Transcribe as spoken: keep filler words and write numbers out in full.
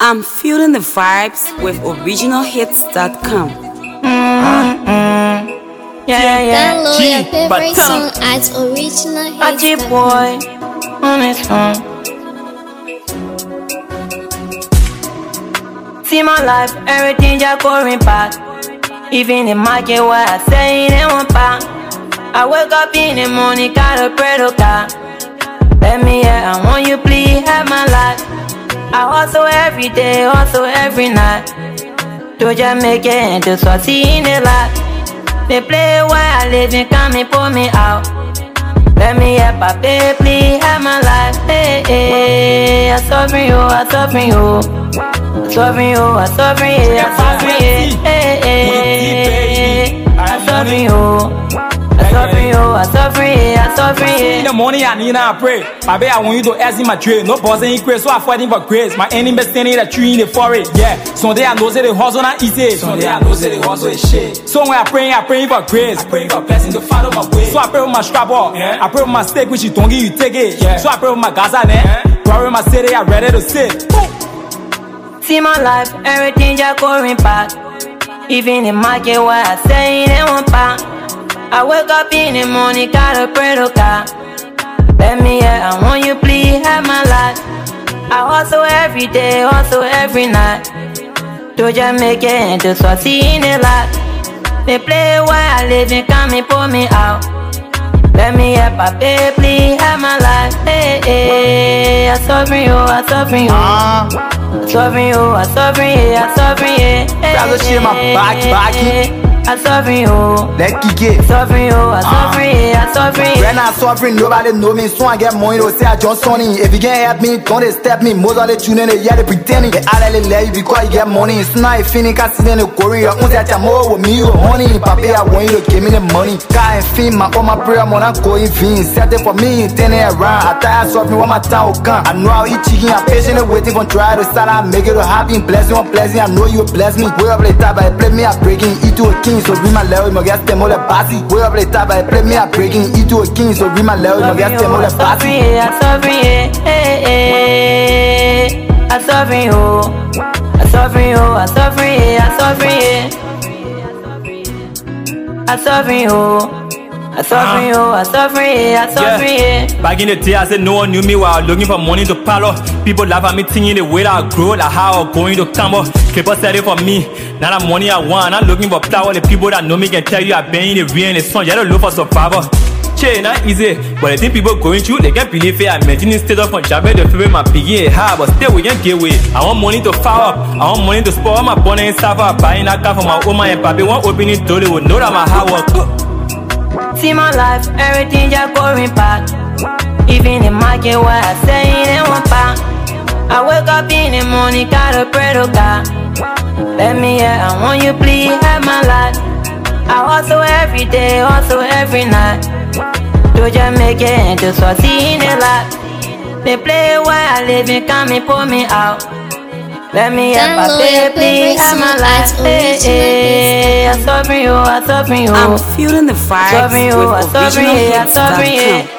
I'm feeling the vibes with original hits dot com. Mm-hmm. Yeah, yeah. Download G, your favorite but song at original A G hits dot com. boy on his phone. See my life, everything just going back. Even in my market where I say it ain't one pound. I wake up in the morning, gotta pray to God. Let me hear, I want you please have my life. I hustle every day, hustle every night. To just make it into succeed in the life. They play where I live and come and pull me out. Let me hear, Papa, please have my life. Hey, hey, I suffer you, I suffer you. I suffer you, I suffer you, I suffer you. Hey, hey, I suffer you. I suffer you, I suffer you, I suffer you. In the morning I need and I pray. I bet I want you to ask in my trade. No boss ain't grace, so I fighting for grace. My enemy standing in a tree in the forest. Yeah, Sunday I know say the hustle not easy. Sunday I know say the hustle is shit. So when I pray, I pray for grace. I pray for blessing to follow my way. So I pray with my strap up. Yeah. I pray with my stick, which you don't give, you take it. Yeah. So I pray with my Gaza, man. Yeah. Pray with my city, I'm ready to sit. See my life, everything just going back. Even in my market where I say it ain't one pound. I wake up in the morning, gotta pray to God. Let me hear, I want you please have my life. I hustle every day, hustle every night. To just make it into succeed in the life. They play where I live and come and pull me out. Let me hear, Papa, please have my life. Hey, hey, I suffer you, I suffer you. I suffer you, I suffer you, I suffer you. That's a shit, my back, back. I suffer you. Let's kick it. Suffer you, I suffer you, I suffer you. When I'm suffering, nobody know me. So I get money, they say I just sunny. If you can't help me, don't they step me. Most of the tuning, they yeah, they pretending. They all they let you because you get money. It's not if you can't see them, they're going. You're on that more with me, with honey. Papa, I want you to give me the money. Can't fin, my all my prayer, I'm not going fin. Set it for me, turn it around. I tire suffering, what my time will come. I know I'll eat chicken, I'm patiently waiting for try to start. I make it a happy, blessing, blessing. I know you bless me. Way up the top, I play me, I breaking, eat to a king. So be my level, my gas them all the bossy. Way up the top, I play me, I breaking, eat to a king. So be my level, my gas them all the bossy. I suffer you, hey, hey. I suffer you, I suffer you, I suffer you, I suffer you. I suffer you. I suffer you, I suffer you, I suffer you. Back in the day, I said no one knew me while looking for money to pile up. People laugh at me thinking the way that I grow, like how I'm going to come up. Clipper said it for me. Now that money I want, I'm looking for power. The people that know me can tell you I've been in the rain and the sun. You don't look for survivor. Che, not easy, but I think people going through, they can't believe it. I'm maintaining state of job, they feel my piggy hard, but still we can't get away. I want money to fire up, I want money to spoil my bonnet and serve up. Buying a car for my woman and papi, one opening door, they will know that my hard work. See my life, everything just going back. Even in my market where I say it ain't one pound. I wake up in the morning, gotta pray to God. Let me hear, I want you please have my life. I hustle every day, hustle every night. To just make it into succeed in the life. They play where I live and come and pull me out. Let me hear, Papa, please have my life. Hey, hey, I suffer you, I suffer you. I'm feeling the vibes Suffer you, I with suffer original you, I hits dot suffer com. you.